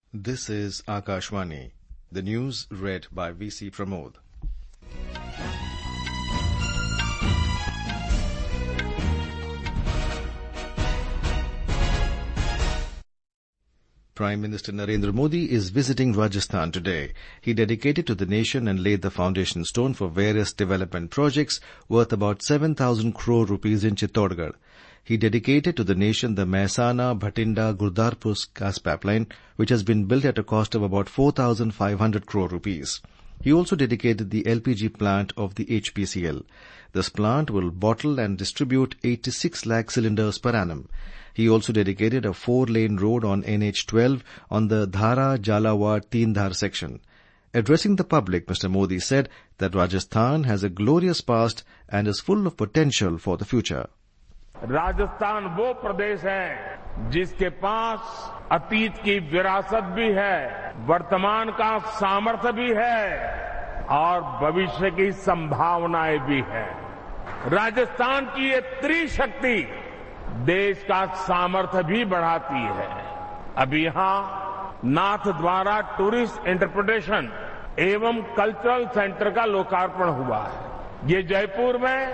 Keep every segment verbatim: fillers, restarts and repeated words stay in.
This is Akashvani. The news read by V C Pramod. Prime Minister Narendra Modi is visiting Rajasthan today. He dedicated to the nation and laid the foundation stone for various development projects worth about seven thousand crore rupees in Chittorgarh. He dedicated to the nation the Mehsana Bhatinda Gurdaspur gas pipeline, which has been built at a cost of about four thousand five hundred crore rupees. He also dedicated the L P G plant of the H P C L. This plant will bottle and distribute eighty-six lakh cylinders per annum. He also dedicated a four-lane road on N H twelve on the Dhara-Jhalawar-Teendhar section. Addressing the public, Mister Modi said that Rajasthan has a glorious past and is full of potential for the future. Rajasthan वो प्रदेश है जिसके पास अतीत की विरासत भी है, वर्तमान का सामर्थ्य भी है और भविष्य की संभावनाएं भी है। राजस्थान की ये त्रिशक्ति देश का सामर्थ्य भी बढ़ाती है। अभी यहाँ नाथद्वारा टूरिस्ट इंटरप्रिटेशन एवं कल्चरल सेंटर का लोकार्पण हुआ है। ये जयपुर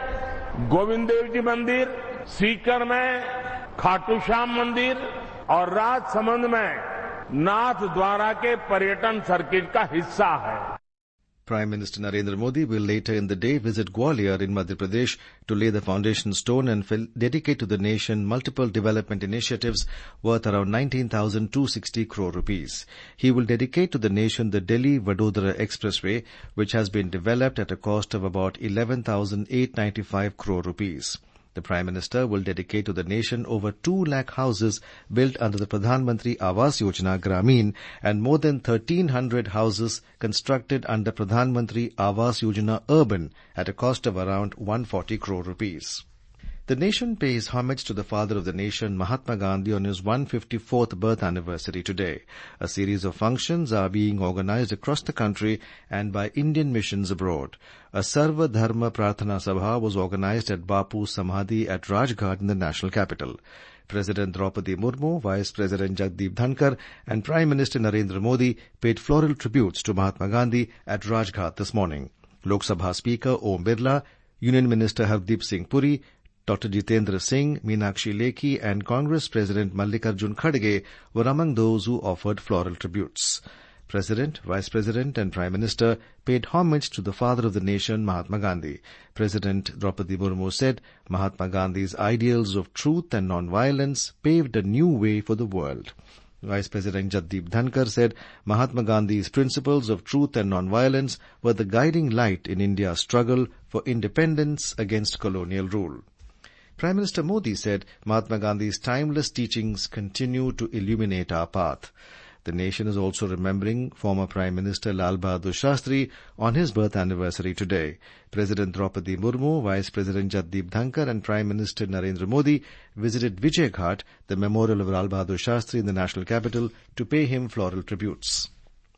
में गोविंद देव जी मंदिर, सीकर में खाटू श्याम मंदिर और राजसमंद में नाथ द्वारा के पर्यटन सर्किट का हिस्सा है। Prime Minister Narendra Modi will later in the day visit Gwalior in Madhya Pradesh to lay the foundation stone and dedicate to the nation multiple development initiatives worth around nineteen thousand two hundred sixty crore rupees. He will dedicate to the nation the Delhi-Vadodara Expressway, which has been developed at a cost of about eleven thousand eight hundred ninety-five crore rupees. The Prime Minister will dedicate to the nation over two lakh houses built under the Pradhan Mantri Awas Yojana Gramin and more than thirteen hundred houses constructed under Pradhan Mantri Awas Yojana Urban at a cost of around one hundred forty crore rupees. The nation pays homage to the father of the nation, Mahatma Gandhi, on his one hundred fifty-fourth birth anniversary today. A series of functions are being organized across the country and by Indian missions abroad. A Sarva Dharma Prarthana Sabha was organized at Bapu Samadhi at Rajghat in the national capital. President Draupadi Murmu, Vice President Jagdeep Dhankar and Prime Minister Narendra Modi paid floral tributes to Mahatma Gandhi at Rajghat this morning. Lok Sabha Speaker Om Birla, Union Minister Hardeep Singh Puri, Doctor Jitendra Singh, Meenakshi Lekhi and Congress President Mallikarjun Kharge were among those who offered floral tributes. President, Vice President and Prime Minister paid homage to the father of the nation, Mahatma Gandhi. President Draupadi Murmu said Mahatma Gandhi's ideals of truth and non-violence paved a new way for the world. Vice President Jagdeep Dhankar said Mahatma Gandhi's principles of truth and non-violence were the guiding light in India's struggle for independence against colonial rule. Prime Minister Modi said Mahatma Gandhi's timeless teachings continue to illuminate our path. The nation is also remembering former Prime Minister Lal Bahadur Shastri on his birth anniversary today. President Draupadi Murmu, Vice President Jagdeep Dhankar and Prime Minister Narendra Modi visited Vijay Ghat, the memorial of Lal Bahadur Shastri in the national capital, to pay him floral tributes.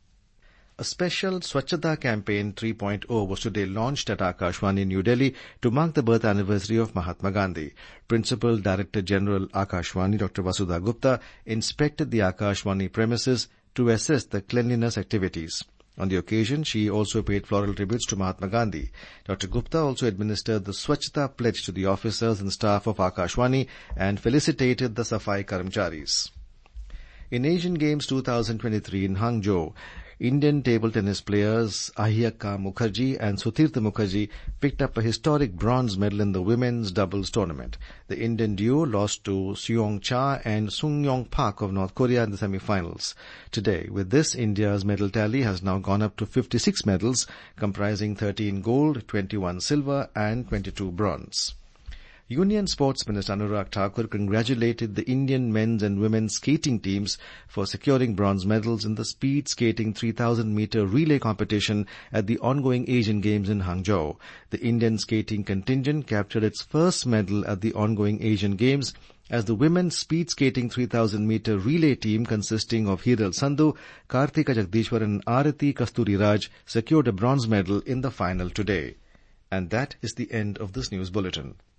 A special Swachhata Campaign three point oh was today launched at Akashvani, New Delhi to mark the birth anniversary of Mahatma Gandhi. Principal Director General Akashvani, Doctor Vasudha Gupta, inspected the Akashvani premises to assess the cleanliness activities. On the occasion, she also paid floral tributes to Mahatma Gandhi. Doctor Gupta also administered the Swachhata pledge to the officers and staff of Akashvani and felicitated the Safai Karamcharis. In Asian Games twenty twenty-three in Hangzhou, Indian table tennis players Ahyaka Mukherjee and Sutirtha Mukherjee picked up a historic bronze medal in the women's doubles tournament. The Indian duo lost to Seong Cha and Sung Yong Park of North Korea in the semi-finals. Today, with this, India's medal tally has now gone up to fifty-six medals, comprising thirteen gold, twenty-one silver and twenty-two bronze. Union Sports Minister Anurag Thakur congratulated the Indian men's and women's skating teams for securing bronze medals in the speed skating three thousand meter relay competition at the ongoing Asian Games in Hangzhou. The Indian skating contingent captured its first medal at the ongoing Asian Games as the women's speed skating three thousand meter relay team consisting of Hiral Sandhu, Karthika Jagdishwar and Arati Kasturiraj secured a bronze medal in the final today. And that is the end of this news bulletin.